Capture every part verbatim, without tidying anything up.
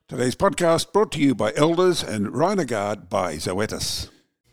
Today's podcast brought to you by Elders and Rhinogard by Zoetis.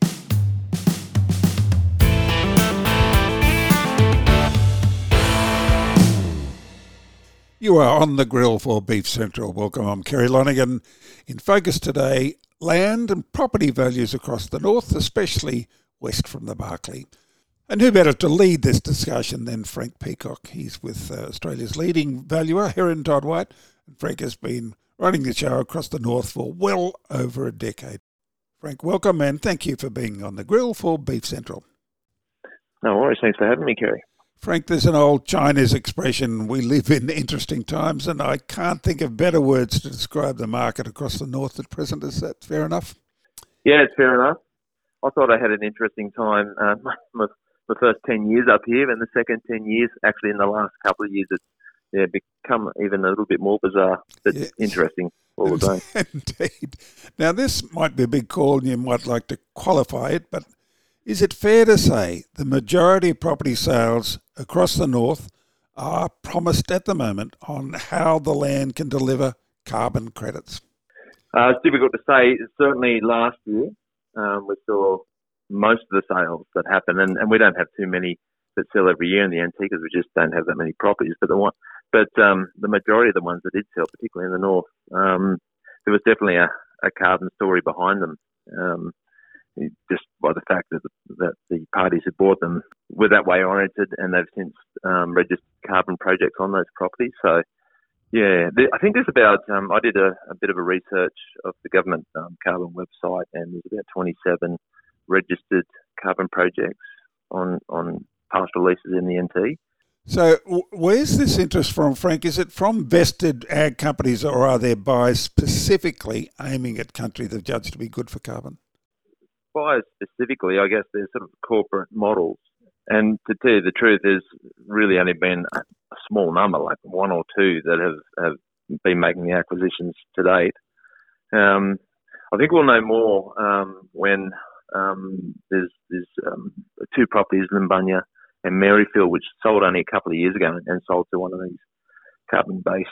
You are on the grill for Beef Central. Welcome, I'm Kerry Lonergan. In focus today, land and property values across the north, especially west from the Barkly. And who better to lead this discussion than Frank Peacock? He's with uh, Australia's leading valuer, Heron Todd White. And Frank has been running the show across the north for well over a decade. Frank, welcome and thank you for being on the grill for Beef Central. No worries. Thanks for having me, Kerry. Frank, there's an old Chinese expression, we live in interesting times, and I can't think of better words to describe the market across the north at present. Is that fair enough? Yeah, it's fair enough. I thought I had an interesting time. Uh, my, my first ten years up here, and the second ten years, actually in the last couple of years, it's yeah, become even a little bit more bizarre, but yes. Interesting all the time. Indeed. Now, this might be a big call and you might like to qualify it, but is it fair to say the majority of property sales across the north are promised at the moment on how the land can deliver carbon credits? Uh, it's difficult to say. Certainly last year, um, we saw most of the sales that happen, and, and we don't have too many that sell every year in the N T because we just don't have that many properties. But the one, but um, the majority of the ones that did sell, particularly in the north, um, there was definitely a, a carbon story behind them. Um, just by the fact that the, that the parties who bought them were that way oriented, and they've since um, registered carbon projects on those properties. So, yeah, the, I think there's about. Um, I did a, a bit of a research of the government um, carbon website, and there's about twenty-seven registered carbon projects on on pastoral leases in the N T. So where's this interest from, Frank? Is it from vested ag companies, or are there buyers specifically aiming at country they've judged to be good for carbon? Buyers specifically, I guess they're sort of corporate models. And to tell you the truth, there's really only been a small number, like one or two, that have, have been making the acquisitions to date. Um, I think we'll know more um, when um, there's, there's um, two properties, Limbunya and Maryfield, which sold only a couple of years ago and sold to one of these carbon-based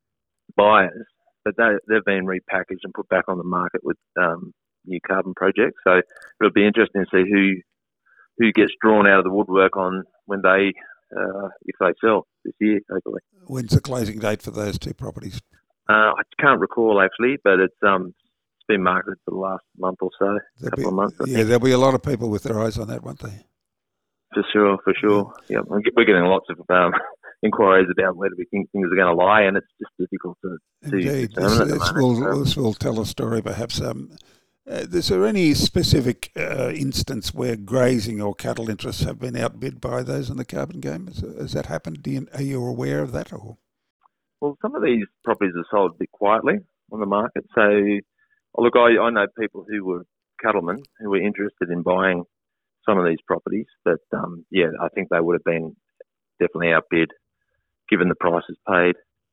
buyers. But they, they've been repackaged and put back on the market with um, new carbon projects. So it'll be interesting to see who who gets drawn out of the woodwork on when they, uh, if they sell this year, hopefully. When's the closing date for those two properties? Uh, I can't recall, actually, but it's um it's been marketed for the last month or so, a couple be, of months, I Yeah, think. There'll be a lot of people with their eyes on that, won't they? For sure, for sure. Yeah, we're getting lots of um, inquiries about where do we think things are going to lie, and it's just difficult to, to Indeed. determine This, at this, the moment. will, this will tell a story, perhaps. Um, uh, is there any specific uh, instance where grazing or cattle interests have been outbid by those in the carbon game? Has, has that happened? Do you, are you aware of that? Or? Well, some of these properties are sold a bit quietly on the market. So, look, I, I know people who were cattlemen who were interested in buying some of these properties, but um, yeah, I think they would have been definitely outbid given the prices paid.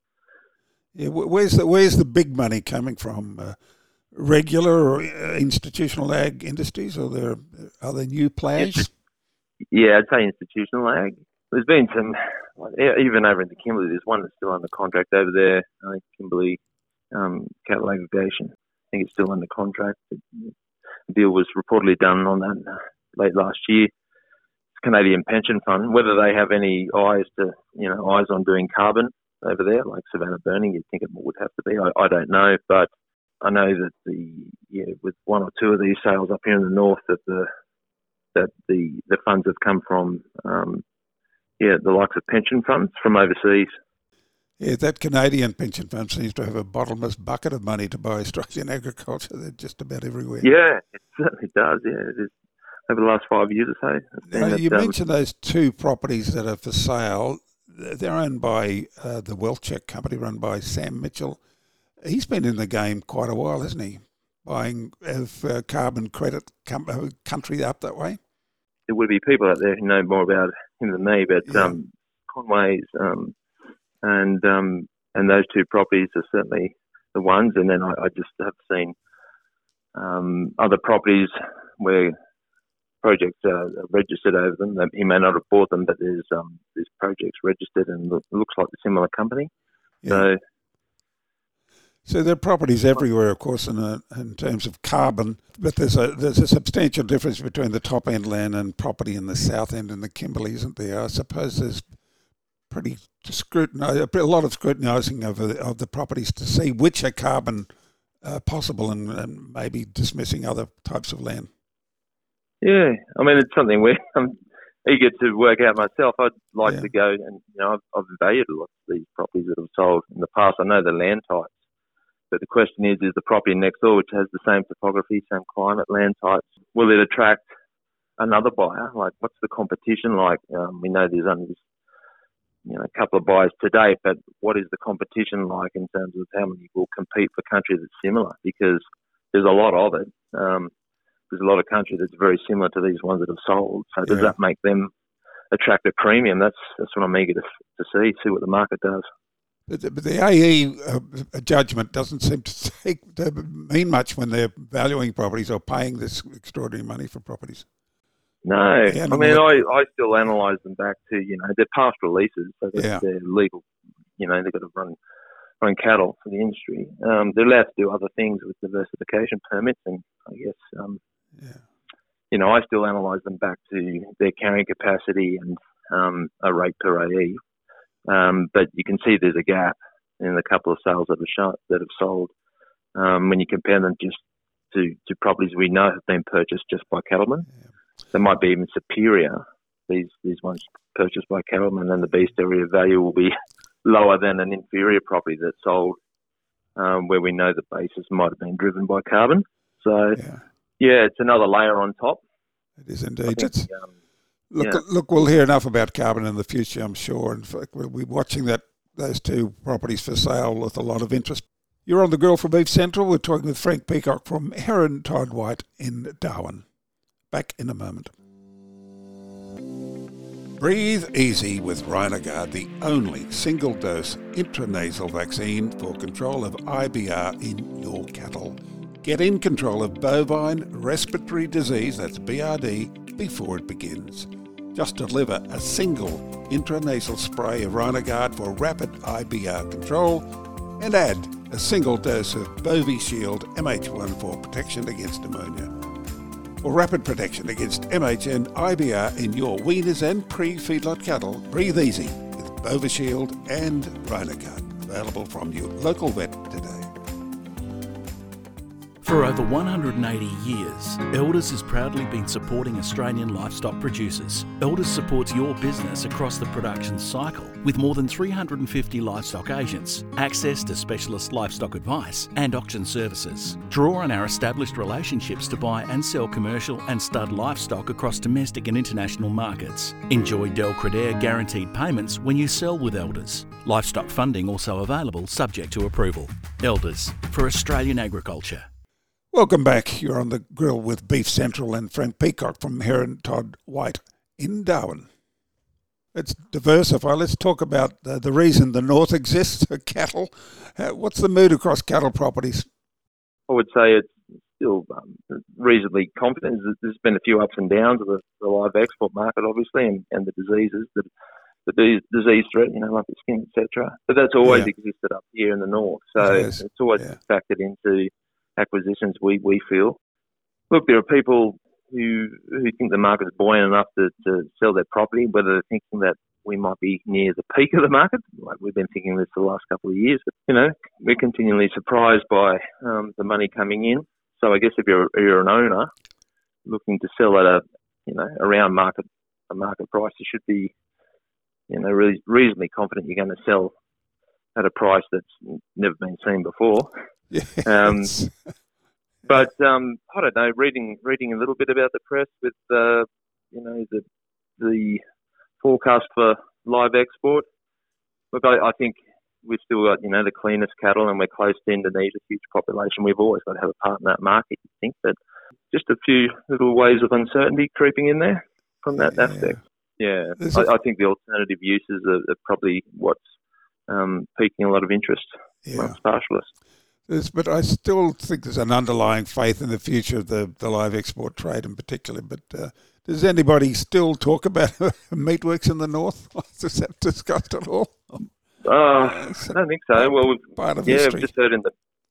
Yeah, where's the where's the big money coming from? Uh, regular or uh, institutional ag industries, or there are there new players? Yeah, I'd say institutional ag. There's been some, even over in the Kimberley. There's one that's still under contract over there. I think Kimberley um, Cattle Aggregation. I think it's still under contract. The deal was reportedly done on that Uh, late last year. Canadian Pension Fund, whether they have any eyes to, you know, eyes on doing carbon over there, like Savannah Burning, you'd think it would have to be. I, I don't know, but I know that the, yeah, with one or two of these sales up here in the north, that the, that the, the funds have come from, um, yeah, the likes of pension funds from overseas. Yeah, that Canadian pension fund seems to have a bottomless bucket of money to buy Australian agriculture. They're just about everywhere. Yeah, it certainly does. Yeah, it is. Over the last five years or so. Now, you that, um, mentioned those two properties that are for sale. They're owned by uh, the Wellcheck company, run by Sam Mitchell. He's been in the game quite a while, hasn't he? Buying of uh, carbon credit com- country up that way. There would be people out there who know more about him than me, but yeah. um, Conway's um, and um, and those two properties are certainly the ones. And then I, I just have seen um, other properties where projects are registered over them. He may not have bought them, but there's um, there's projects registered and look, looks like a similar company. Yeah. So So there are properties everywhere, of course, in, a, in terms of carbon, but there's a there's a substantial difference between the top end land and property in the south end and the Kimberley, isn't there? I suppose there's pretty scrutiny, a lot of scrutinising of the, of the properties to see which are carbon uh, possible and, and maybe dismissing other types of land. Yeah, I mean, it's something where I'm eager to work out myself. I'd like Yeah. to go and, you know, I've, I've valued a lot of these properties that have sold in the past. I know the land types. But the question is, is the property next door, which has the same topography, same climate, land types, will it attract another buyer? Like, what's the competition like? Um, we know there's only, you know, a couple of buyers to date, but what is the competition like in terms of how many will compete for country that's similar? Because there's a lot of it. Um, there's a lot of country that's very similar to these ones that have sold. So does Yeah. that make them attract a premium? That's that's what I'm eager to, to see, see what the market does. But the, but the A E uh, judgment doesn't seem to, take, to mean much when they're valuing properties or paying this extraordinary money for properties. No, Yeah, I mean, I, I still analyse them back to, you know, they're past releases, so they're, Yeah. they're legal, you know, they've got to run run cattle for the industry. Um, they're allowed to do other things with diversification permits, and I guess, um, Yeah. you know, I still analyse them back to their carrying capacity and um, a rate per A E. Um, but you can see there's a gap in the couple of sales that have shown, that have sold um, when you compare them just to, to properties we know have been purchased just by cattlemen. Yeah. They might be even superior, these these ones purchased by cattlemen, and the beast area value will be lower than an inferior property that sold um, where we know the basis might have been driven by carbon. So, Yeah. yeah, it's another layer on top. It is I indeed. think, It's, um, look, yeah. look, we'll hear enough about carbon in the future, I'm sure. In fact, we'll be watching that those two properties for sale with a lot of interest. You're on the Grill for Beef Central. We're talking with Frank Peacock from Heron Todd White in Darwin. Back in a moment. Breathe easy with Rhinogard, the only single-dose intranasal vaccine for control of I B R in your cattle. Get in control of bovine respiratory disease, that's B R D, before it begins. Just deliver a single intranasal spray of Rhinogard for rapid I B R control and add a single dose of Bovishield M H one for protection against pneumonia. For rapid protection against M H and I B R in your weaners and pre-feedlot cattle, breathe easy with Bovishield and Rhinogard. Available from your local vet today. For over one hundred eighty years, Elders has proudly been supporting Australian livestock producers. Elders supports your business across the production cycle with more than three hundred fifty livestock agents, access to specialist livestock advice and auction services. Draw on our established relationships to buy and sell commercial and stud livestock across domestic and international markets. Enjoy Del Credere guaranteed payments when you sell with Elders. Livestock funding also available subject to approval. Elders, for Australian agriculture. Welcome back. You're on the Grill with Beef Central and Frank Peacock from Heron Todd White in Darwin. Let's diversify. Let's talk about uh, the reason the North exists, cattle. Uh, what's the mood across cattle properties? I would say it's still um, reasonably confident. There's- There's been a few ups and downs of the, the live export market, obviously, and, and the diseases, the, the dis- disease threat, you know, like the skin, et cetera. But that's always Yeah. existed up here in the North. So It has, it's always yeah. factored into acquisitions, we, we feel. Look, there are people who who think the market's buoyant enough to, to sell their property, whether they're thinking that we might be near the peak of the market. Like we've been thinking this for the last couple of years. But, you know, we're continually surprised by um, the money coming in. So I guess if you're, you're an owner looking to sell at a, you know, around market a market price, you should be, you know, really reasonably confident you're going to sell at a price that's never been seen before. Yes. Um, But um, I don't know. Reading reading a little bit about the press with uh, you know the the forecast for live export. Look, I, I think we've still got you know the cleanest cattle, and we're close to Indonesia, huge population. We've always got to have a part in that market. You think, but just a few little waves of uncertainty creeping in there from that Yeah. aspect. Yeah, There's a- I, I think the alternative uses are, are probably what's um, piquing a lot of interest Yeah. amongst pastoralists. There's, but I still think there's an underlying faith in the future of the, the live export trade in particular. But uh, does anybody still talk about meatworks in the North? Is that discussed at all? Uh, I don't think so. Well, we've, Part of yeah, history. we've just heard in the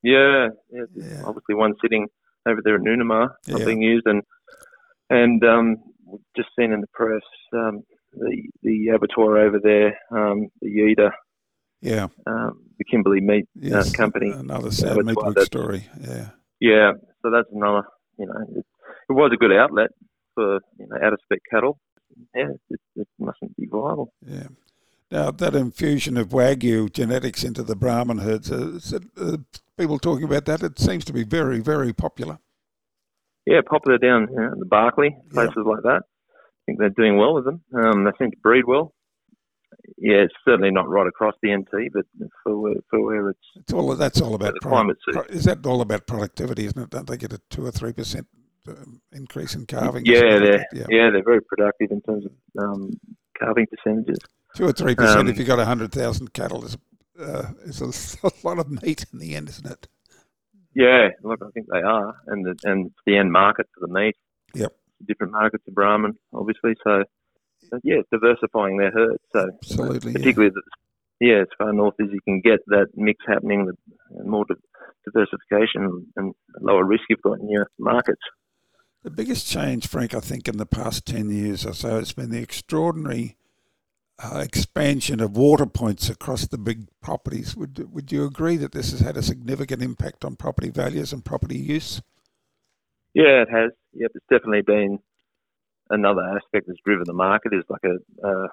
Yeah, yeah, Yeah. obviously one sitting over there at Noonamah, not Yeah. being used, and and um, we've just seen in the press um, the the abattoir over there, um, the Yeeda, Yeah. um, the Kimberley Meat Yes. uh, Company. Another sad abattoir meatwork that's- story. Yeah. Yeah, so that's another. You know, it, it was a good outlet for you know out of spec cattle. Yeah, it, it mustn't be viable. Yeah. Now, that infusion of Wagyu genetics into the Brahman herds, uh, is it, uh, people talking about that, it seems to be very, very popular. Yeah, popular down you know, the Barkly, Yeah. places like that. I think they're doing well with them. Um, they seem to breed well. Yeah, it's certainly not right across the N T, but for where, for where it's It's all that's all about the pro- climate pro- suits. is that all about productivity, isn't it? Don't they get a two or three percent um, increase in calving? or Yeah, something like they're that? yeah, yeah they're very productive in terms of um, calving percentages. two or three percent. Um, If you've got a hundred thousand cattle, is uh, is a, a lot of meat in the end, isn't it? Yeah, look, I think they are, and the, and it's the end market for the meat. Yep. Different markets of Brahman, obviously. So, so yeah, diversifying their herd. So Absolutely. Yeah. particularly, the, yeah, as far north as you can get that mix happening, the more di- diversification and lower risk you've got in your markets. The biggest change, Frank, I think, in the past ten years or so, has been the extraordinary uh, expansion of water points across the big properties. Would would you agree that this has had a significant impact on property values and property use? Yeah, it has. Yep, it's definitely been another aspect that's driven the market. Is like a uh,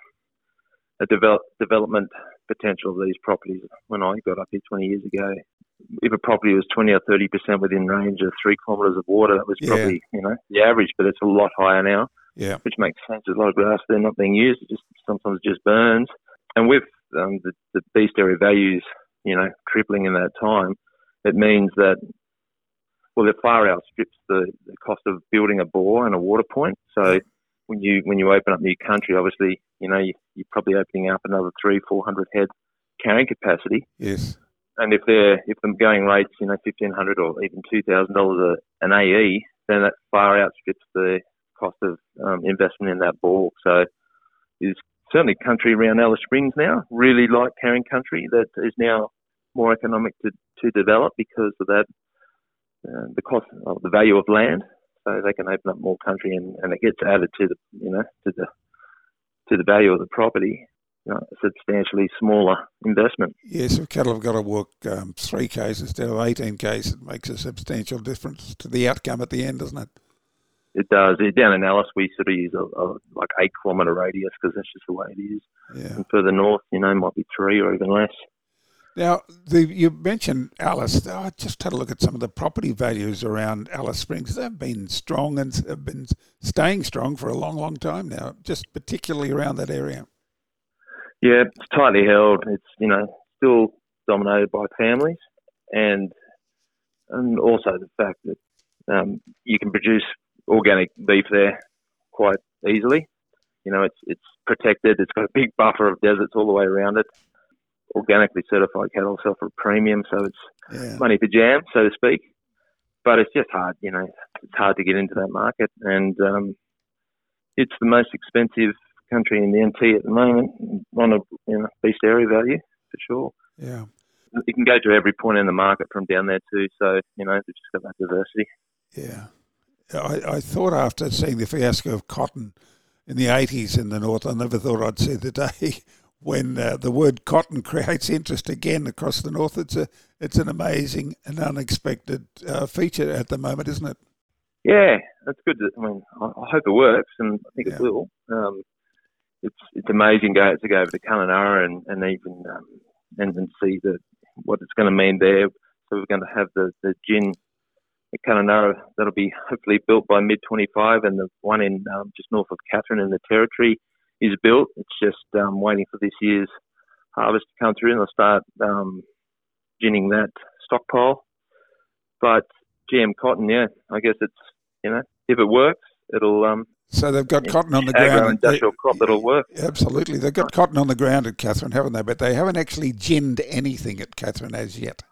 a develop, development potential of these properties. When I got up here twenty years ago, if a property was twenty or thirty percent within range of three kilometres of water, that was Yeah. probably you know the average. But it's a lot higher now, Yeah. which makes sense. There's a lot of grass there not being used. It just sometimes it just burns. And with um, the, the beast area values, you know, tripling in that time, it means that well, it far outstrips the, the cost of building a bore and a water point. So when you when you open up new country, obviously, you know, you, you're probably opening up another three, four hundred head carrying capacity. Yes. And if they're if the going rates, you know, fifteen hundred or even two thousand dollars an A E, then that far outstrips the cost of um, investment in that bore. So there's certainly country around Alice Springs now, really like carrying country that is now more economic to, to develop because of that. Uh, the cost of the value of land, so they can open up more country, and, and it gets added to the you know to the to the value of the property. You know, a substantially smaller investment. Yes, if cattle have got to walk um, three k's instead of eighteen k's, it makes a substantial difference to the outcome at the end, doesn't it? It does. Down in Alice, we sort of use a, a like eight kilometre radius because that's just the way it is. Yeah. And further north, you know, might be three or even less. Now, the, you mentioned Alice. I just had a look at some of the property values around Alice Springs. They've been strong and have been staying strong for a long, long time now, just particularly around that area. Yeah, it's tightly held. It's, you know, still dominated by families, and and also the fact that um, you can produce organic beef there quite easily. You know, it's it's protected. It's got a big buffer of deserts all the way around it. Organically certified cattle sell for a premium, so it's Yeah. money for jam, so to speak. But it's just hard, you know, it's hard to get into that market. And um, it's the most expensive country in the N T at the moment on a you know, beast area value, for sure. Yeah. You can go to every point in the market from down there too, so, you know, they've just got that diversity. Yeah. I, I thought after seeing the fiasco of cotton in the eighties in the north, I never thought I'd see the day when uh, the word cotton creates interest again across the north. It's a it's an amazing and unexpected uh, feature at the moment, isn't it? Yeah, that's good. I mean, I, I hope it works, and I think Yeah. it will. Um, it's it's amazing go, to go over to Kununurra and, and even um, and, and see the what it's going to mean there. So we're going to have the, the gin at Kununurra that'll be hopefully built by mid twenty-five, and the one in um, just north of Katherine in the Territory is built. It's just um, waiting for this year's harvest to come through, and they'll start um, ginning that stockpile. But G M cotton, yeah, I guess it's, you know, if it works, it'll um, So they've got yeah, cotton on the agro ground. and they- industrial crop that'll work. Absolutely. They've got cotton on the ground at Katherine, haven't they? But they haven't actually ginned anything at Katherine as yet.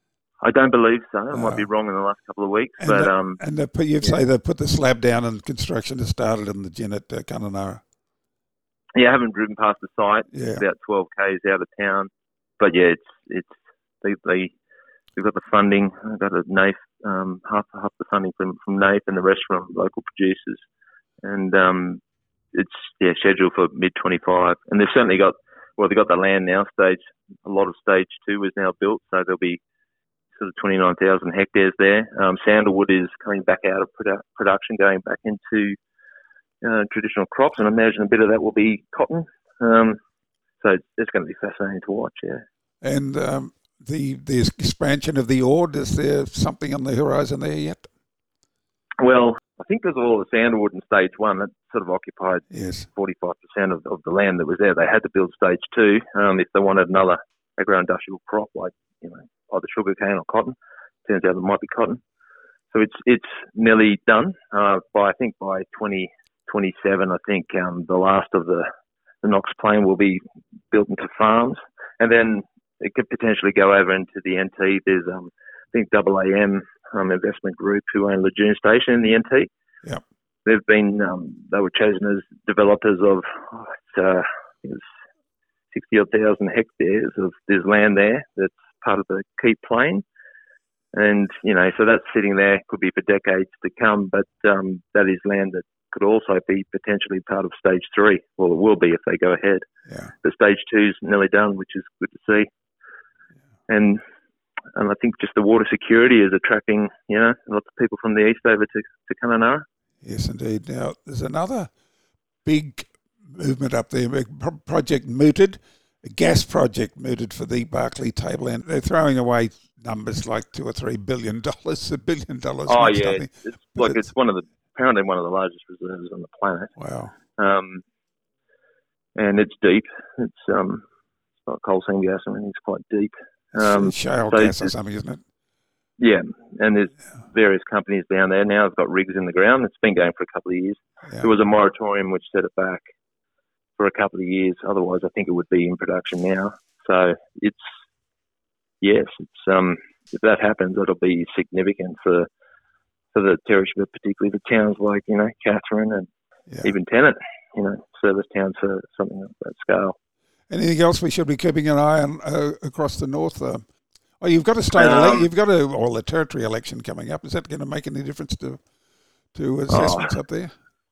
I don't believe so. I might Oh. be wrong in the last couple of weeks, And but the- um, And they put, you'd say they've put the slab down and construction has started on the gin at uh, Kununurra. yeah, I haven't driven past the site. Yeah. It's about twelve k's out of town, but yeah, it's it's they, they we've got the funding. I've got a N A F, um, half half the funding from from N A F and the rest from local producers, and um, it's yeah scheduled for mid twenty-five. And they've certainly got well, they've got the land now. Stage a lot of stage two is now built, so there'll be sort of twenty-nine thousand hectares there. Um, sandalwood is coming back out of produ- production, going back into uh, traditional crops, and I imagine a bit of that will be cotton. Um, so it's, it's going to be fascinating to watch, yeah. And um, the the expansion of the Ord, is there something on the horizon there yet? Well, I think because of all the sandalwood in stage one, that sort of occupied yes. forty-five percent of, of the land that was there. They had to build stage two um, if they wanted another agro-industrial crop like, you know, either sugarcane or cotton. Turns out it might be cotton. So it's it's nearly done. Uh, by I think by twenty twenty-seven, I think um, the last of the, the Knox Plain will be built into farms. And then it could potentially go over into the N T. There's, um, I think, A A M um, Investment Group who own Lejeune Station in the N T. Yep. They've been, um, they were chosen as developers of, oh, it's, uh, it's sixty odd thousand hectares of there's land there that's part of the Keep Plain. And, you know, so that's sitting there, could be for decades to come, but um, that is land that could also be potentially part of stage three. Well, it will be if they go ahead. Yeah. The stage two is nearly done, which is good to see. Yeah. And and I think just the water security is attracting, you know, lots of people from the east over to, to Kununurra. Yes, indeed. Now, there's another big movement up there, Project Mooted, a gas project mooted for the Barkly Tableland. They're throwing away numbers like two or three billion dollars, a billion dollars. Oh, yeah. Something. It's like it's, it's one of the, apparently one of the largest reserves on the planet. Wow. Um, and it's deep. It's um, it's not coal seam gas. I mean, it's quite deep. Um, it's shale so gas or something, isn't it? Yeah, and there's yeah. various companies down there now. They've got rigs in the ground. It's been going for a couple of years. Yeah. There was a moratorium which set it back for a couple of years. Otherwise, I think it would be in production now. So it's, yes, it's um, if that happens, it'll be significant for for the territory, but particularly the towns like, you know, Katherine and yeah. even Tennant, you know, service towns for something of that scale. Anything else we should be keeping an eye on uh, across the north? Uh, oh, you've got a state um, election. You've got a well, the territory election coming up. Is that going to make any difference to to assessments oh, up there?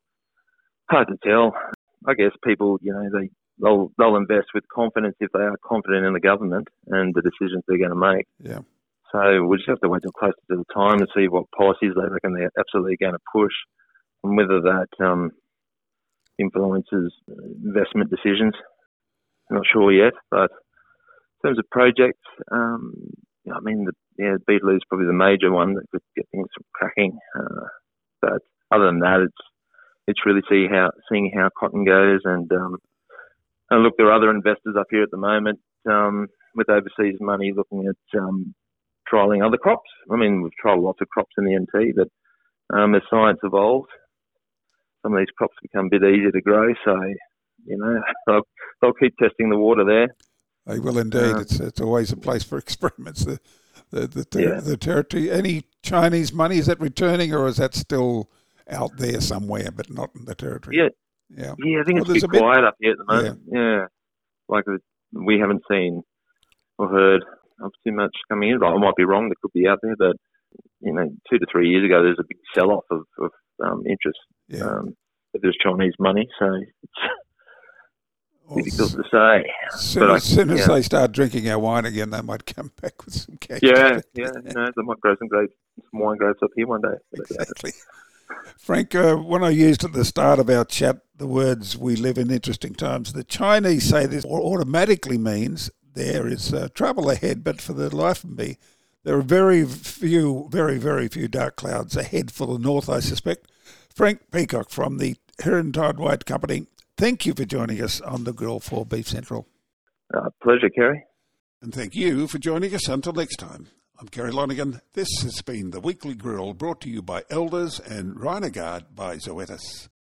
Hard to tell. I guess people, you know, they they'll they'll invest with confidence if they are confident in the government and the decisions they're going to make. Yeah. So we'll just have to wait till closer to the time and see what policies they reckon they're absolutely going to push, and whether that um, influences investment decisions. I'm not sure yet, but in terms of projects, um, you know, I mean, the, yeah, Beetaloo is probably the major one that could get things cracking. Uh, but other than that, it's it's really see how seeing how cotton goes, and, um, and look, there are other investors up here at the moment um, with overseas money looking at um, trialling other crops. I mean, we've trialled lots of crops in the N T, but um, as science evolves, some of these crops become a bit easier to grow. So, you know, they'll, they'll keep testing the water there. They will indeed. Uh, it's it's always a place for experiments. The the the, ter- yeah. the territory. Any Chinese money, is that returning, or is that still out there somewhere, but not in the territory? Yeah, yeah. Yeah, I think well, it's a bit quiet up here at the moment. Yeah, yeah. Like we haven't seen or heard of too much coming in. I might be wrong. There could be out there, but you know, two to three years ago, there's a big sell-off of, of um, interest. Yeah. Um, if there's Chinese money, so it's well, difficult to say. Soon, but as I, soon as yeah. they start drinking our wine again, they might come back with some cash. Yeah, yeah, you know, they might grow some grapes, some wine grapes up here one day. Exactly. Frank, uh, when I used at the start of our chat the words "we live in interesting times," the Chinese say this automatically means there is uh, trouble ahead, but for the life of me, there are very few, very, very few dark clouds ahead for the north, I suspect. Frank Peacock from the Heron Todd White Company, thank you for joining us on the Grill for Beef Central. Uh, pleasure, Kerry. And thank you for joining us until next time. I'm Kerry Lonergan. This has been the Weekly Grill, brought to you by Elders and Rhinogard by Zoetis.